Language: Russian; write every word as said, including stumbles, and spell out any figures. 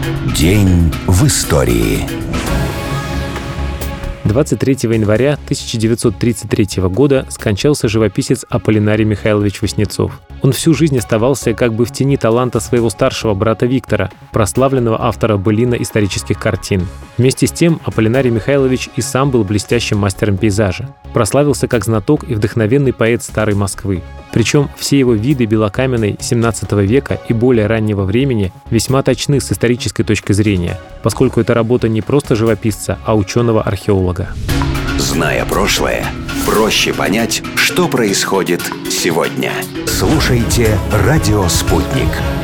День в истории. двадцать третьего января тысяча девятьсот тридцать третьего года скончался живописец Аполлинарий Михайлович Васнецов. Он всю жизнь оставался как бы в тени таланта своего старшего брата Виктора, прославленного автора былинно-исторических картин. Вместе с тем Аполлинарий Михайлович и сам был блестящим мастером пейзажа. Прославился как знаток и вдохновенный поэт Старой Москвы. Причем все его виды белокаменной семнадцатого века и более раннего времени весьма точны с исторической точки зрения, поскольку это работа не просто живописца, а ученого-археолога. Зная прошлое, проще понять, что происходит сегодня. Слушайте «Радио Спутник».